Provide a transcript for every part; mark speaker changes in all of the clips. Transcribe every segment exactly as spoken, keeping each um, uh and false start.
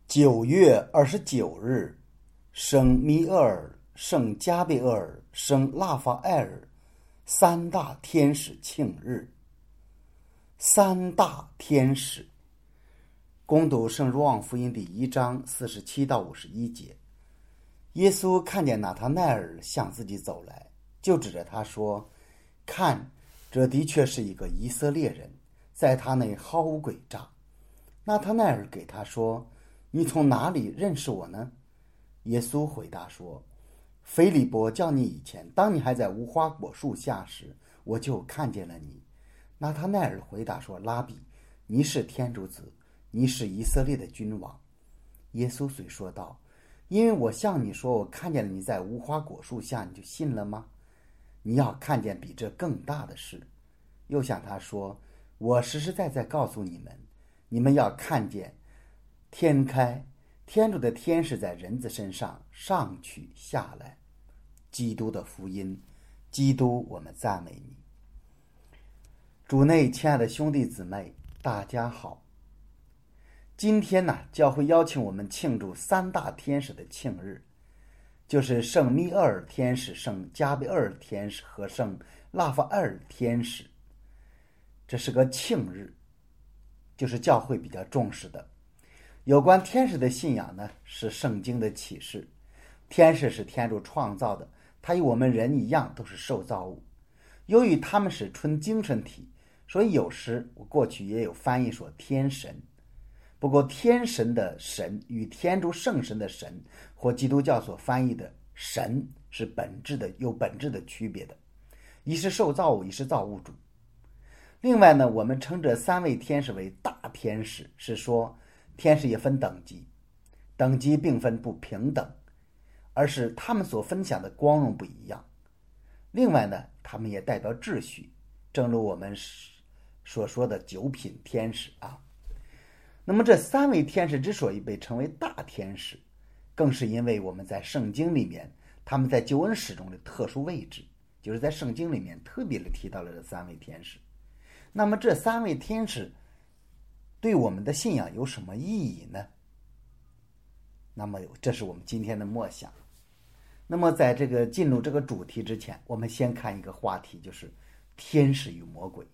Speaker 1: 九月二十九日，圣米厄尔、圣加贝厄尔、圣拉法埃尔三大天使庆日。三大天使，攻读圣若望福音第一章四十七到五十一节。耶稣看见拿他奈尔向自己走来，就指着他说：“看，这的确是一个以色列人，在他内毫无诡诈。”拿他奈尔给他说：“你从哪里认识我呢？”耶稣回答说：“腓利波叫你以前，当你还在无花果树下时，我就看见了你。”拿他奈尔回答说：“拉比，你是天主子，你是以色列的君王。”耶稣遂说道：“因为我向你说，我看见了你在无花果树下，你就信了吗？你要看见比这更大的事。”又向他说：“我实实在在告诉你们，你们要看见天开，天主的天使在人子身上上去下来。”基督的福音。基督，我们赞美你。主内亲爱的兄弟姊妹，大家好。今天呢，教会邀请我们庆祝三大天使的庆日，就是圣米厄尔天使、圣加贝厄尔天使和圣拉法埃尔天使。这是个庆日，就是教会比较重视的。有关天使的信仰呢，是圣经的启示。天使是天主创造的，他与我们人一样都是受造物。由于他们是纯精神体，所以有时我过去也有翻译说天神。不过天神的神与天主圣神的神或基督教所翻译的神是本质的有本质的区别的，一是受造物，一是造物主。另外呢，我们称这三位天使为大天使，是说天使也分等级，等级并分不平等，而是他们所分享的光荣不一样。另外呢，他们也代表秩序，正如我们所说的九品天使啊。那么这三位天使之所以被称为大天使，更是因为我们在圣经里面他们在救恩史中的特殊位置，就是在圣经里面特别的提到了这三位天使。那么这三位天使对我们的信仰有什么意义呢？那么这是我们今天的默想。那么在这个进入这个主题之前，我们先看一个话题，就是天使与魔鬼。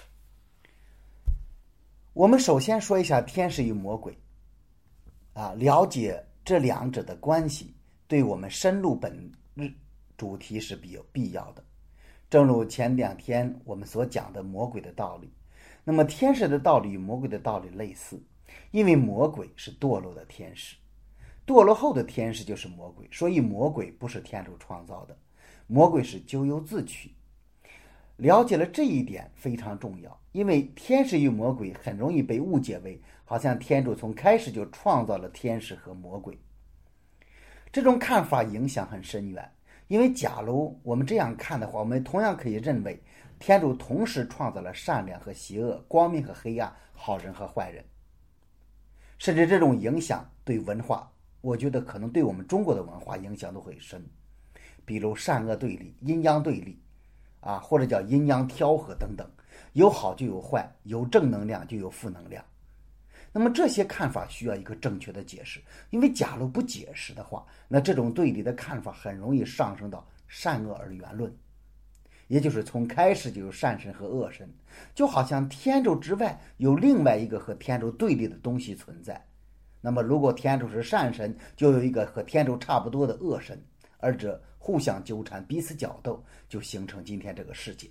Speaker 1: 我们首先说一下天使与魔鬼啊，了解这两者的关系，对我们深入本日主题是必有必要的。正如前两天我们所讲的魔鬼的道理，那么天使的道理与魔鬼的道理类似，因为魔鬼是堕落的天使，堕落后的天使就是魔鬼，所以魔鬼不是天主创造的，魔鬼是咎由自取。了解了这一点非常重要，因为天使与魔鬼很容易被误解为好像天主从开始就创造了天使和魔鬼。这种看法影响很深远，因为假如我们这样看的话，我们同样可以认为天主同时创造了善良和邪恶、光明和黑暗、好人和坏人。甚至这种影响对文化，我觉得可能对我们中国的文化影响都会深，比如善恶对立、阴阳对立啊，或者叫阴阳调和等等，有好就有坏，有正能量就有负能量。那么这些看法需要一个正确的解释，因为假如不解释的话，那这种对立的看法很容易上升到善恶二元论，也就是从开始就有善神和恶神，就好像天主之外有另外一个和天主对立的东西存在。那么如果天主是善神，就有一个和天主差不多的恶神，二者互相纠缠，彼此角斗，就形成今天这个世界。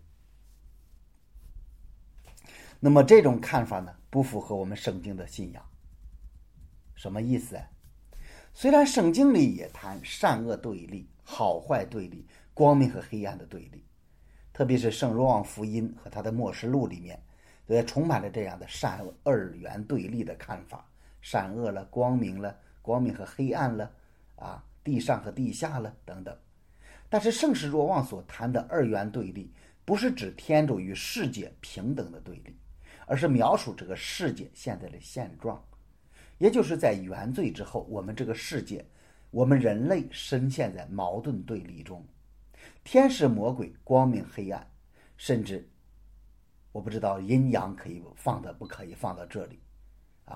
Speaker 1: 那么这种看法呢，不符合我们圣经的信仰。什么意思啊？虽然圣经里也谈善恶对立、好坏对立、光明和黑暗的对立，特别是圣若望福音和他的默示录里面也充满了这样的善恶二元对立的看法，善恶了，光明了，光明和黑暗了啊，地上和地下了等等。但是圣使若望所谈的二元对立，不是指天主与世界平等的对立，而是描述这个世界现在的现状，也就是在原罪之后，我们这个世界，我们人类深陷在矛盾对立中，天使魔鬼，光明黑暗，甚至我不知道阴阳可以放的不可以放到这里啊，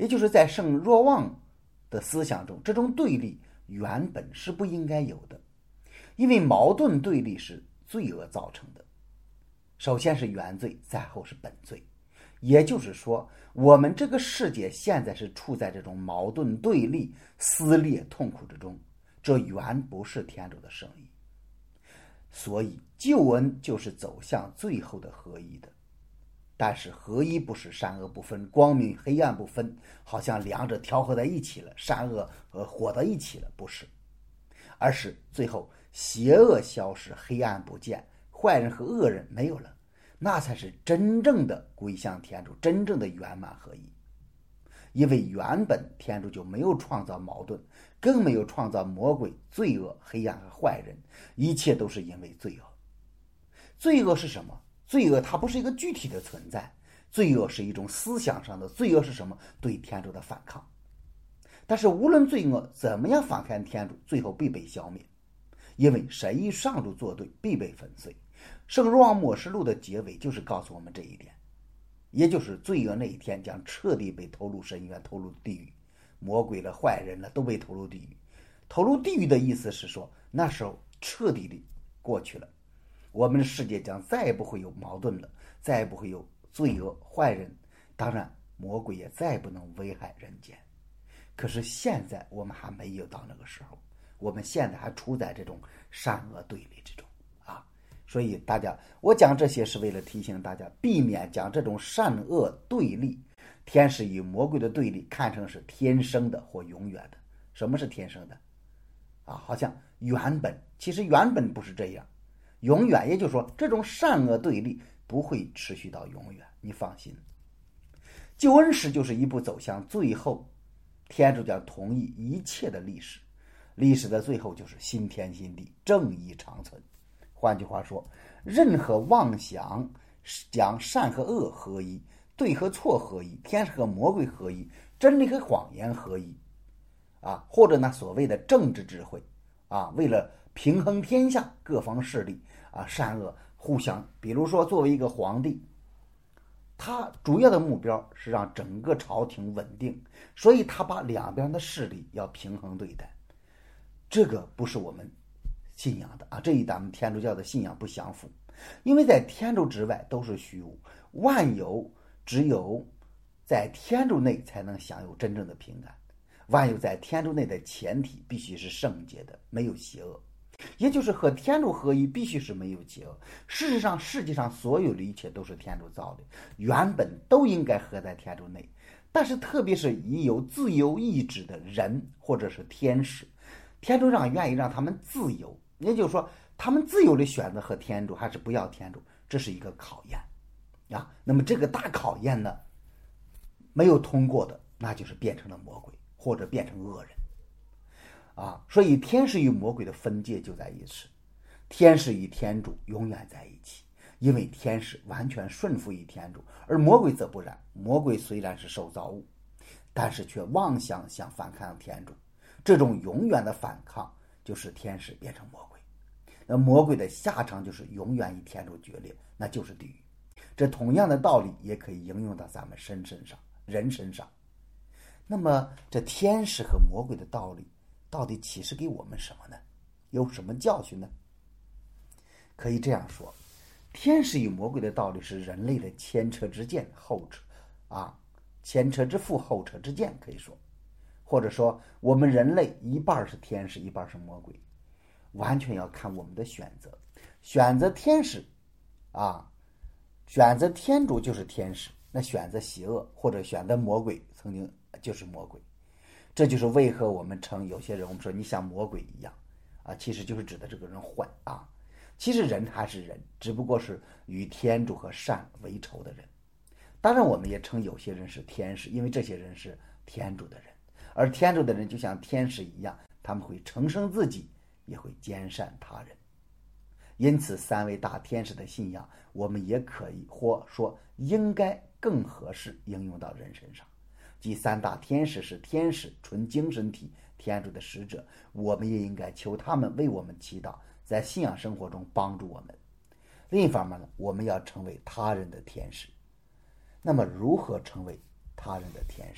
Speaker 1: 也就是在圣若望的思想中，这种对立原本是不应该有的，因为矛盾对立是罪恶造成的。首先是原罪，再后是本罪。也就是说，我们这个世界现在是处在这种矛盾对立、撕裂、痛苦之中，这原不是天主的圣意。所以救恩就是走向最后的合一的。但是合一不是善恶不分，光明黑暗不分，好像两者调和在一起了，善恶和活到一起了，不是，而是最后邪恶消失，黑暗不见，坏人和恶人没有了，那才是真正的归向天主，真正的圆满合一。因为原本天主就没有创造矛盾，更没有创造魔鬼、罪恶、黑暗和坏人，一切都是因为罪恶。罪恶是什么？罪恶它不是一个具体的存在，罪恶是一种思想上的，罪恶是什么？对天主的反抗。但是无论罪恶怎么样反抗天主，最后必被消灭，因为谁与上主作对，必被粉碎。圣若望默示录的结尾就是告诉我们这一点，也就是罪恶那一天将彻底被投入深渊，投入地狱，魔鬼了、坏人了都被投入地狱。投入地狱的意思是说，那时候彻底的过去了，我们的世界将再也不会有矛盾了，再也不会有罪恶、坏人，当然魔鬼也再不能危害人间。可是现在我们还没有到那个时候，我们现在还处在这种善恶对立之中啊！所以大家，我讲这些是为了提醒大家，避免将这种善恶对立、天使与魔鬼的对立看成是天生的或永远的。什么是天生的？啊，好像原本，其实原本不是这样。永远，也就是说，这种善恶对立不会持续到永远，你放心。救恩史就是一步走向最后，天主将同意一切的历史，历史的最后就是新天新地，正义长存。换句话说，任何妄想将善和恶合一，对和错合一，天使和魔鬼合一，真理和谎言合一，啊，或者呢所谓的政治智慧，啊，为了平衡天下各方势力啊，善恶互相，比如说作为一个皇帝，他主要的目标是让整个朝廷稳定，所以他把两边的势力要平衡对待。这个不是我们信仰的啊，这与咱们天主教的信仰不相符。因为在天主之外都是虚无，万有只有在天主内才能享有真正的平安。万有在天主内的前提必须是圣洁的，没有邪恶，也就是和天主合一必须是没有邪恶。事实上，世界上所有的一切都是天主造的，原本都应该合在天主内。但是特别是已有自由意志的人或者是天使，天主让愿意让他们自由，也就是说他们自由的选择和天主还是不要天主，这是一个考验啊。那么这个大考验呢，没有通过的，那就是变成了魔鬼或者变成恶人啊。所以天使与魔鬼的分界就在于此，天使与天主永远在一起，因为天使完全顺服于天主，而魔鬼则不然。魔鬼虽然是受造物，但是却妄想想反抗天主，这种永远的反抗就是天使变成魔鬼，那魔鬼的下场就是永远与天主决裂，那就是地狱。这同样的道理也可以应用到咱们身身上，人身上。那么这天使和魔鬼的道理到底启示给我们什么呢？有什么教训呢？可以这样说，天使与魔鬼的道理是人类的前车之鉴，后车啊，前车之覆，后车之鉴，可以说，或者说我们人类一半是天使，一半是魔鬼，完全要看我们的选择。选择天使啊，选择天主就是天使，那选择邪恶或者选择魔鬼，曾经就是魔鬼。这就是为何我们称有些人，我们说你像魔鬼一样啊，其实就是指的这个人坏啊。其实人还是人，只不过是与天主和善为仇的人。当然我们也称有些人是天使，因为这些人是天主的人，而天主的人就像天使一样，他们会承圣自己，也会兼善他人。因此三位大天使的信仰，我们也可以或说应该更合适应用到人身上。即三大天使是天使，纯精神体，天主的使者，我们也应该求他们为我们祈祷，在信仰生活中帮助我们。另一方面呢，我们要成为他人的天使。那么如何成为他人的天使？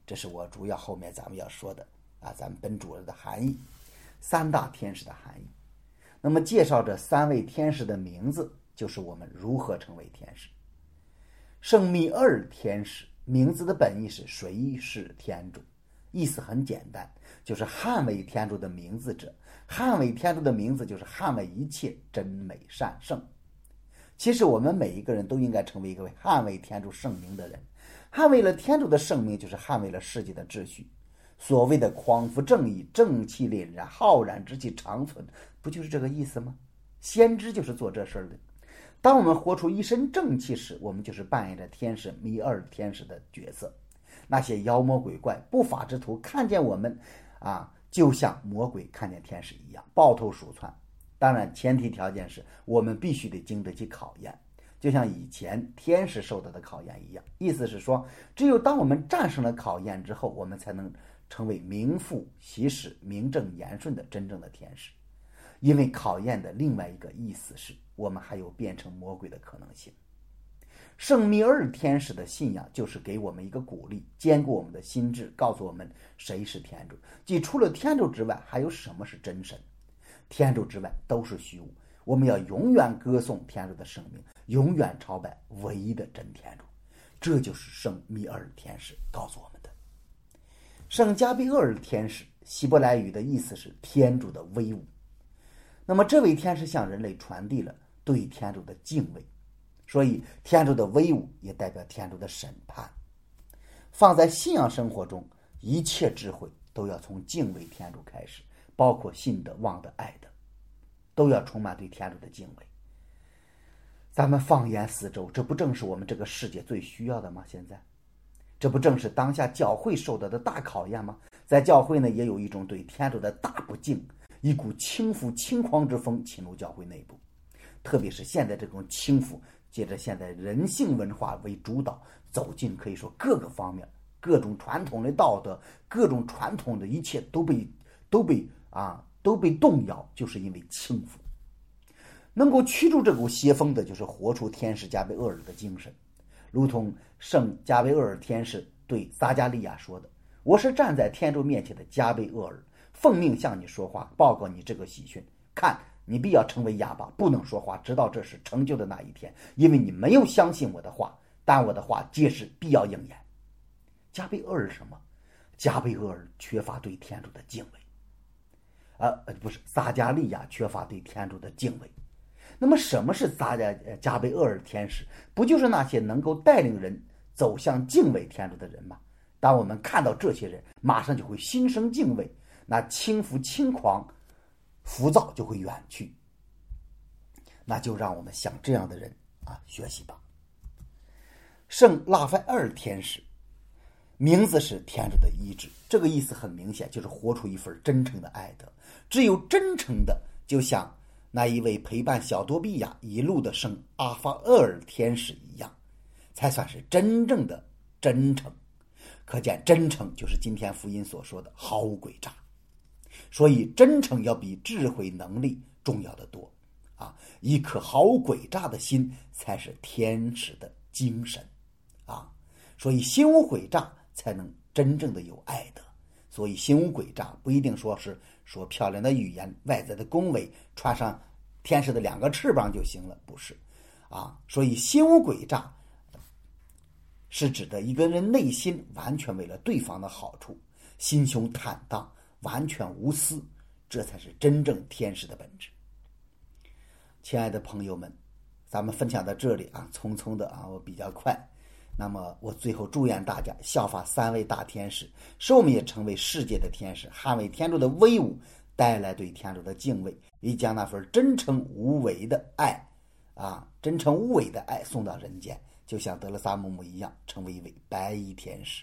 Speaker 1: 这是我主要后面咱们要说的啊，咱们本主的含义，三大天使的含义。那么介绍这三位天使的名字，就是我们如何成为天使。圣米厄尔天使名字的本意是谁是天主，意思很简单，就是捍卫天主的名字者。捍卫天主的名字就是捍卫一切真美善圣。其实我们每一个人都应该成为一个捍卫天主圣名的人。捍卫了天主的圣名，就是捍卫了世界的秩序。所谓的匡扶正义，正气凛然，浩然之气长存，不就是这个意思吗？先知就是做这事儿的。当我们活出一身正气时，我们就是扮演着天使米厄尔天使的角色。那些妖魔鬼怪不法之徒看见我们啊，就像魔鬼看见天使一样，抱头鼠窜。当然前提条件是我们必须得经得起考验，就像以前天使受到的考验一样。意思是说，只有当我们战胜了考验之后，我们才能成为名副其实、名正言顺的真正的天使。因为考验的另外一个意思是，我们还有变成魔鬼的可能性。圣米厄尔天使的信仰就是给我们一个鼓励，坚固我们的心智，告诉我们谁是天主，即除了天主之外，还有什么是真神。天主之外都是虚无，我们要永远歌颂天主的生命，永远朝拜唯一的真天主。这就是圣米厄尔天使告诉我们的。圣加俾厄尔天使希伯来语的意思是天主的威武。那么这位天使向人类传递了对天主的敬畏，所以天主的威武也代表天主的审判。放在信仰生活中，一切智慧都要从敬畏天主开始，包括信的、望的、爱的，都要充满对天主的敬畏。咱们放眼四周，这不正是我们这个世界最需要的吗？现在这不正是当下教会受到的大考验吗？在教会呢，也有一种对天主的大不敬，一股轻浮轻狂之风侵入教会内部。特别是现在这种轻浮，借着现在人性文化为主导，走进可以说各个方面，各种传统的道德，各种传统的一切都被都被啊都被动摇，就是因为轻浮。能够驱逐这股邪风的，就是活出天使加俾厄尔的精神。如同圣加俾厄尔天使对撒加利亚说的：“我是站在天主面前的加俾厄尔，奉命向你说话，报告你这个喜讯。看，你必要成为哑巴，不能说话，直到这事成就的那一天，因为你没有相信我的话，但我的话届时必要应验。”加俾厄尔什么？加俾厄尔缺乏对天主的敬畏，呃，不是撒加利亚缺乏对天主的敬畏。那么什么是撒加加俾厄尔天使？不就是那些能够带领人走向敬畏天主的人吗？当我们看到这些人，马上就会心生敬畏，那轻浮轻狂浮躁就会远去。那就让我们向这样的人啊学习吧。圣拉斐埃尔天使名字是天主的医治，这个意思很明显，就是活出一份真诚的爱德。只有真诚的，就像那一位陪伴小多比亚一路的圣阿法厄尔天使一样，才算是真正的真诚。可见真诚就是今天福音所说的毫无诡诈。所以真诚要比智慧能力重要的多啊！一颗毫无诡诈的心才是天使的精神啊！所以心无诡诈才能真正的有爱德。所以心无诡诈不一定说是说漂亮的语言、外在的恭维，穿上天使的两个翅膀就行了，不是啊！所以心无诡诈是指的一个人内心完全为了对方的好处，心胸坦荡，完全无私，这才是真正天使的本质。亲爱的朋友们，咱们分享到这里啊，匆匆的啊，我比较快。那么我最后祝愿大家效法三位大天使，使我们也成为世界的天使，捍卫天主的威武，带来对天主的敬畏，以将那份真诚无为的爱啊，真诚无伪的爱送到人间，就像德勒萨姆姆一样，成为一位白衣天使。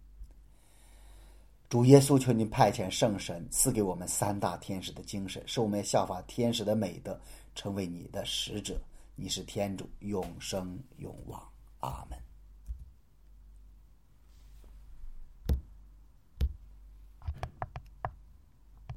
Speaker 1: 主耶稣，求你派遣圣神赐给我们三大天使的精神，使我们效法天使的美德，成为你的使者。你是天主，永生永王。阿门。